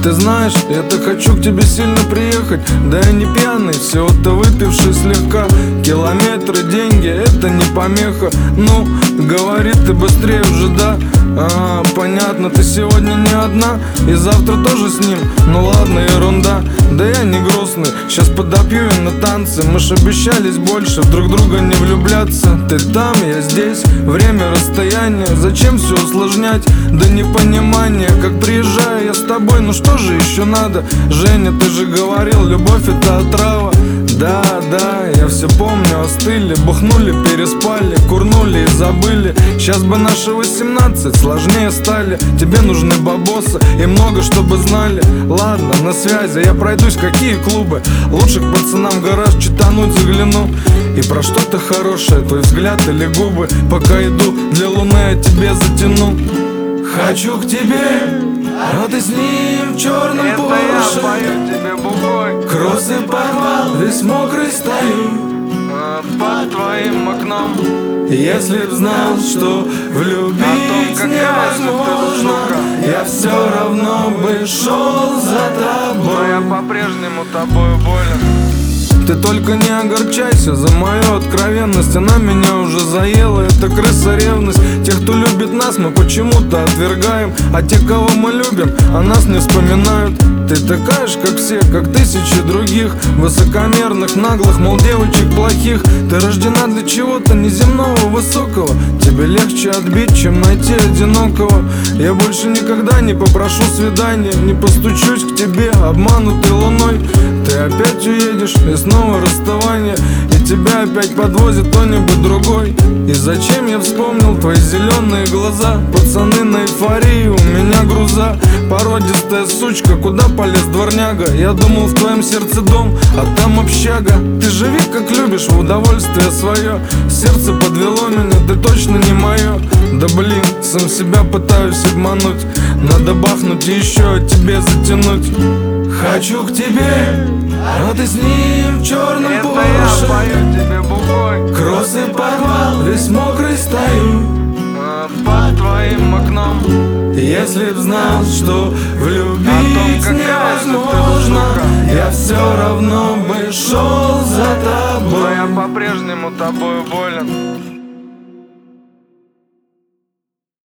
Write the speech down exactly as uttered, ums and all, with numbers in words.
Ты знаешь, я так хочу к тебе сильно приехать. Да я не пьяный, всего-то выпивший слегка. Километры, деньги, это не помеха. Ну, говори ты быстрее уже, да? А, понятно, ты сегодня не одна, и завтра тоже с ним. Ну ладно, ерунда, да я не грустный. Сейчас подопью и на танцы. Мы ж обещались больше в друг друга не влюбляться. Ты там, я здесь, время, расстояние. Зачем все усложнять до непонимания? Как приезжаю я с тобой, ну что же еще надо? Женя, ты же говорил, любовь это отрава. Да, да, я все помню, остыли. Бухнули, переспали, курнули и забыли. Сейчас бы наши восемнадцать сложнее стали. Тебе нужны бабосы и много, чтобы знали. Ладно, на связи, я пройдусь, какие клубы. Лучше к пацанам в гараж читануть загляну. И про что-то хорошее, твой взгляд или губы. Пока иду, для луны я тебе затяну. Хочу к тебе, а ты с ним в черном Порше. Кроссы подвал, весь мокрый стою под твоим окном. Если б знал, что влюбить том, невозможно, я все равно бы шел за тобой. Но я по-прежнему тобою болен. Ты только не огорчайся за мою откровенность. Она меня уже заела, это крыса ревность. Тех, кто любит нас, мы почему-то отвергаем. А те, кого мы любим, о нас не вспоминают. Ты такая ж, как все, как тысячи других высокомерных, наглых, мол, девочек плохих. Ты рождена для чего-то неземного, высокого. Тебе легче отбить, чем найти одинокого. Я больше никогда не попрошу свидания, не постучусь к тебе, обманутой луной. Ты опять уедешь, и снова расставание, и тебя опять подвозит кто-нибудь другой. И зачем я вспомнил твои зеленые глаза? Пацаны на эйфории, у меня груза. Породистая сучка, куда полез дворняга? Я думал, в твоем сердце дом, а там общага. Ты живи как любишь, в удовольствие свое. Сердце подвело меня, ты точно не мое. Да блин, сам себя пытаюсь обмануть. Надо бахнуть и еще о тебе затянуть. Хочу к тебе, а ты с ним в черном Порше. Тебе бухой. Кроссы подвал, весь мокрый стою под твоим окном. Если б знал, что влюбить том, невозможно, я все равно бы шел за тобой. Но я по-прежнему тобою болен.